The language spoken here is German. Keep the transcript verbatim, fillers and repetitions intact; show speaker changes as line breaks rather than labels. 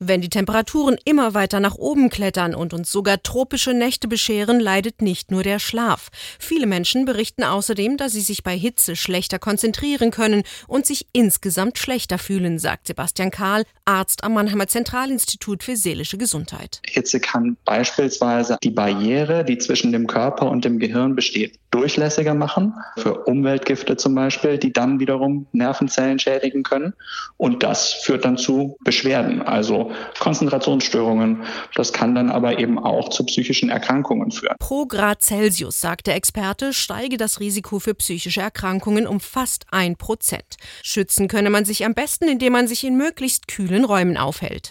Wenn die Temperaturen immer weiter nach oben klettern und uns sogar tropische Nächte bescheren, leidet nicht nur der Schlaf. Viele Menschen berichten außerdem, dass sie sich bei Hitze schlechter konzentrieren können und sich insgesamt schlechter fühlen, sagt Sebastian Kahl, Arzt am Mannheimer Zentralinstitut für seelische Gesundheit.
Hitze kann beispielsweise die Barriere, die zwischen dem Körper und dem Gehirn besteht, durchlässiger machen, für Umweltgifte zum Beispiel, die dann wiederum Nervenzellen schädigen können. Und das führt dann zu Beschwerden, also Konzentrationsstörungen. Das kann dann aber eben auch zu psychischen Erkrankungen führen.
Pro Grad Celsius, sagt der Experte, steige das Risiko für psychische Erkrankungen um fast ein Prozent. Schützen könne man sich am besten, indem man sich in möglichst kühlen Räumen aufhält.